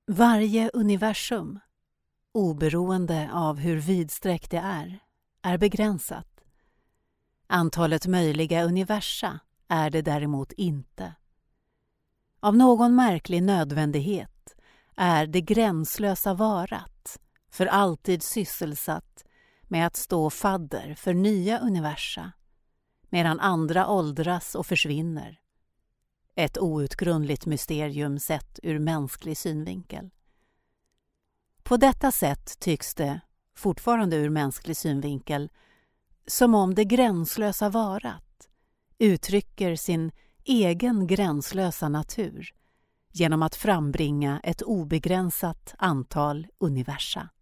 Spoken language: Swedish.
Varje universum, oberoende av hur vidsträckt det är begränsat. Antalet möjliga universa är det däremot inte. Av någon märklig nödvändighet är det gränslösa varat för alltid sysselsatt med att stå fadder för nya universa, medan andra åldras och försvinner. Ett outgrundligt mysterium sett ur mänsklig synvinkel. På detta sätt tycks det, fortfarande ur mänsklig synvinkel, som om det gränslösa varat uttrycker sin egen gränslösa natur genom att frambringa ett obegränsat antal universa.